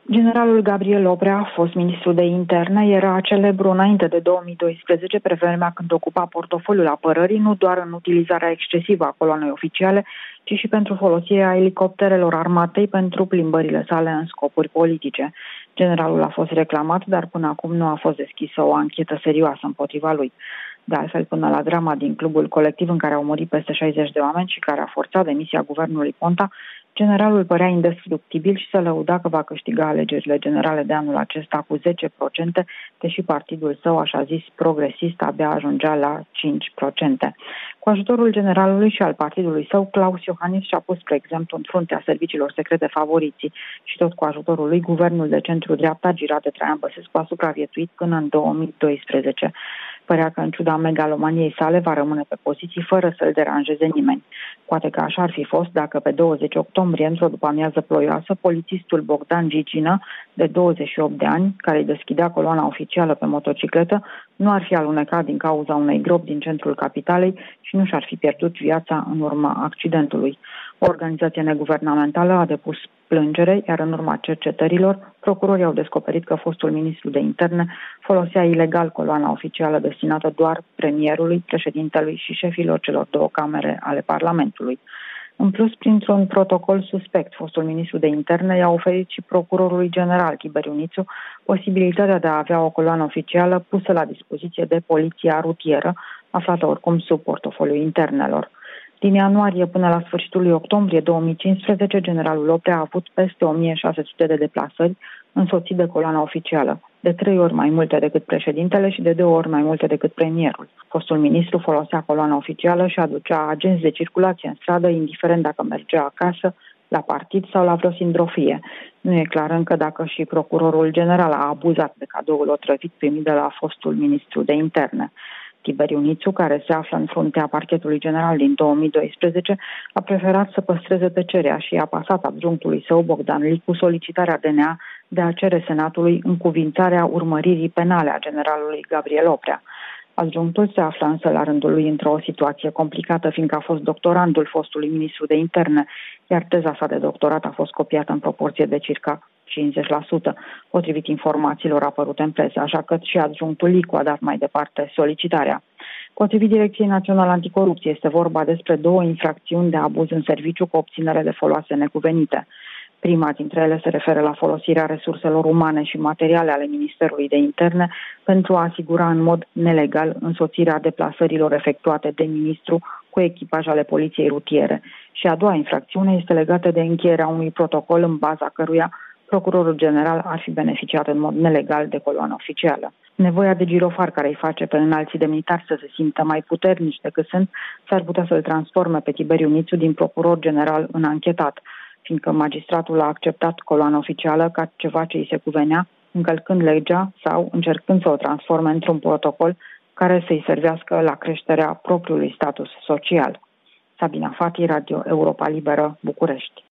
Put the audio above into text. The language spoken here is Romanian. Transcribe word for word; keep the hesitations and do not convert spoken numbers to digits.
Generalul Gabriel Oprea, fost ministru de interne, era celebru înainte de două mii doisprezece, pe vremea când ocupa portofoliul apărării, nu doar în utilizarea excesivă a coloanei oficiale, ci și pentru folosirea elicopterelor armatei pentru plimbările sale în scopuri politice. Generalul a fost reclamat, dar până acum nu a fost deschisă o anchetă serioasă împotriva lui. De altfel, până la drama din clubul colectiv în care au murit peste șaizeci de oameni și care a forțat demisia guvernului Ponta, generalul părea indestructibil și se lăuda că va câștiga alegerile generale de anul acesta cu zece la sută, deși partidul său, așa zis, progresist, abia ajungea la cinci la sută. Cu ajutorul generalului și al partidului său, Claus Iohannis și-a pus, spre exemplu, în fruntea serviciilor secrete favoriții și tot cu ajutorul lui, guvernul de centru-dreapta, girat de Traian Băsescu, a supraviețuit până în două mii doisprezece. Părea că, în ciuda megalomaniei sale, va rămâne pe poziții fără să-l deranjeze nimeni. Poate că așa ar fi fost dacă pe douăzeci octombrie, într-o după-amiază ploioasă, polițistul Bogdan Gigină, de douăzeci și opt de ani, care îi deschidea coloana oficială pe motocicletă, nu ar fi alunecat din cauza unei gropi din centrul capitalei și nu și-ar fi pierdut viața în urma accidentului. O organizație neguvernamentală a depus plângere, iar în urma cercetărilor, procurorii au descoperit că fostul ministru de interne folosea ilegal coloana oficială destinată doar premierului, președintelui și șefilor celor două camere ale Parlamentului. În plus, printr-un protocol suspect, fostul ministru de interne i-a oferit și procurorului general Tiberiu Nițu posibilitatea de a avea o coloană oficială pusă la dispoziție de poliția rutieră, aflată oricum sub portofoliul internelor. Din ianuarie până la sfârșitul lui octombrie două mii cincisprezece, generalul Oprea a avut peste o mie șase sute de deplasări însoțit de coloana oficială, de trei ori mai multe decât președintele și de două ori mai multe decât premierul. Fostul ministru folosea coloana oficială și aducea agenți de circulație în stradă, indiferent dacă mergea acasă, la partid sau la vreo sindrofie. Nu e clar încă dacă și procurorul general a abuzat de cadoul otrăvit primit de la fostul ministru de interne. Tiberiu Nițu, care se află în fruntea parchetului general din două mii doisprezece, a preferat să păstreze tăcerea și a pasat adjunctului său, Bogdan Licu, solicitarea D N A de a cere Senatului încuvințarea urmăririi penale a generalului Gabriel Oprea. Adjunctul se află însă la rândul lui într-o situație complicată, fiindcă a fost doctorandul fostului ministru de interne, iar teza sa de doctorat a fost copiată în proporție de circa cincizeci la sută, potrivit informațiilor apărute în presă, așa că și adjunctul Licu a dat mai departe solicitarea. Potrivit Direcției Naționale Anticorupție, este vorba despre două infracțiuni de abuz în serviciu cu obținere de foloase necuvenite. Prima dintre ele se referă la folosirea resurselor umane și materiale ale Ministerului de Interne pentru a asigura în mod nelegal însoțirea deplasărilor efectuate de ministru cu echipaj ale poliției rutiere. Și a doua infracțiune este legată de încheierea unui protocol în baza căruia procurorul general ar fi beneficiat în mod nelegal de coloană oficială. Nevoia de girofar care îi face pe înalții demnitari să se simtă mai puternici decât sunt, s-ar putea să-l transforme pe Tiberiu Nițu din procuror general în anchetat, fiindcă magistratul a acceptat coloana oficială ca ceva ce îi se cuvenea, încălcând legea sau încercând să o transforme într-un protocol care să-i servească la creșterea propriului status social. Sabina Fati, Radio Europa Liberă, București.